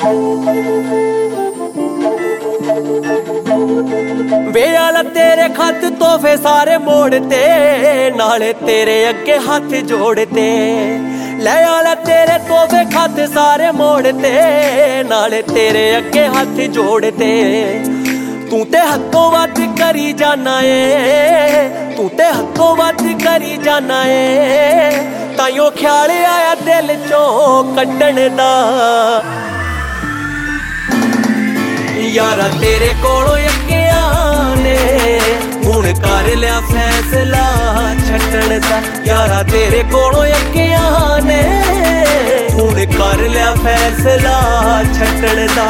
वे आला तेरे खत तोहफे सारे मोड़ते, नाले तेरे अगे हाथ जोड़ते। ले आला तेरे तोहफे खत सारे मोड़ते, नाले तेरे अगे हाथ जोड़ते। तू ते हदों वध करी जाना है, तू ते हदों वध करी जाना है। ताइयों ख्याल आया दिल चों कड्डण दा, यारा तेरे कोलों अगे आने हुण कर लिया फैसला छड्डण दा। यारा तेरे कोलों अगे आने हुण कर लिया फैसला छड्डण दा।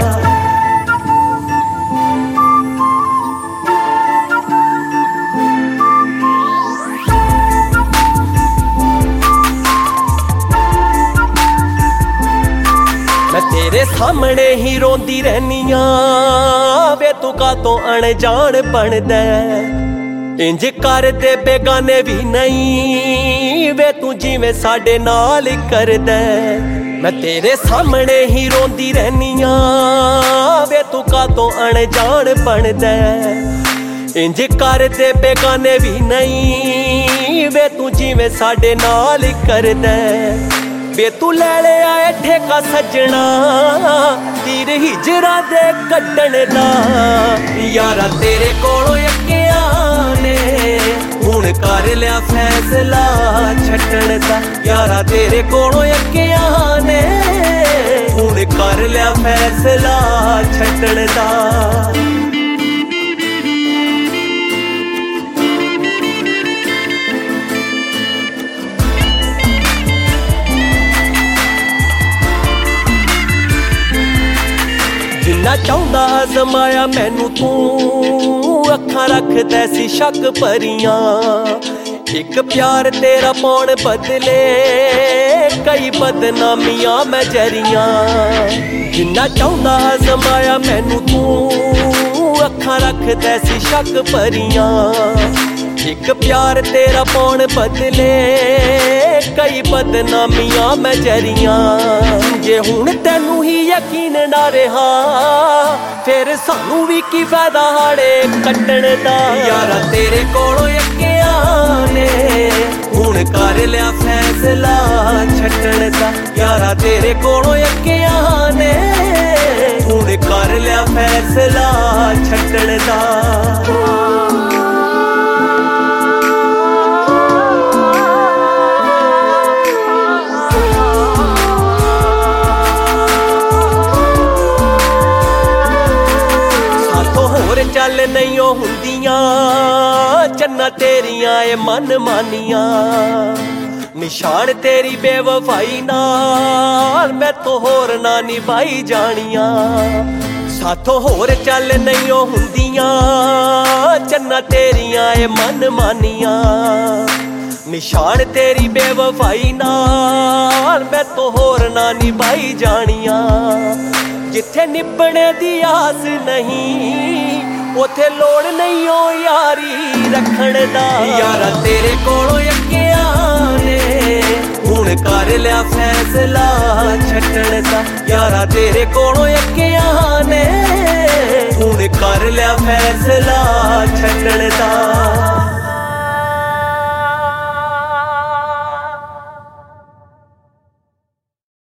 मैं तेरे सामने ही रोंदी रहनिया, वे तू कातों अनजान बनदा। इंज कर दे बेगाने भी नहीं, वे तू जिवें साडे नाल करदा। मैं तेरे सामने ही रोंदी रहनिया, वे तू कातों अनजान बनदा। इंज कर दे बेगाने भी नहीं, वे तू जिवें साडे नाल करदा। वे तू ले लिया ठेका सजना तीर हिजरा दे कड्डण दा। यारा तेरे कोलों अगे आने हुण कर लिया फैसला छड्डण दा। यारा तेरे कोलों अगे आने हुण कर लिया फैसला छड्डण दा। जिन्ना चाहुंदा आजमाया मैनू तू, अखां रखदा सी शक भरियां। एक प्यार तेरा पौण बदले कई बदनामियां मैं जरियां। जिन्ना चाहुंदा आजमाया मैनू तू, अखां रखदा सी शक भरियां। एक प्यार तेरा पौण बदले कई बदनामियां मैं जरियां। जे हुण तैनू ही यकीन ना रहा, फिर सानू भी की फायदा हाड़े कट्टण दा। यारा तेरे कोलों अगे आने हुण कर लिया फैसला छड्डण दा। यारा तेरे कोलों अगे आने हुण कर लिया फैसला छड्डण दा। चल नहीं हुंदियां चन्ना तेरियां ए मन मानियां। निशान तेरी बेवफाई नाल मैं तो होर ना निभाई जानियां। साथों होर चल नहीं हुंदियां चन्ना तेरियां ए मन मानियां। निशान तेरी बेवफाई नाल मैं तो होर ना निभाई जानियां। जिथे निभने दी आस नहीं उथे लोड़ नहीं हो यारी रखण दा। यारा तेरे कोलों अगे आने हुण कर लिया फैसला छड्डण दा। यारा तेरे कोलों अगे आने हुण कर लिया फैसला छड्डण दा।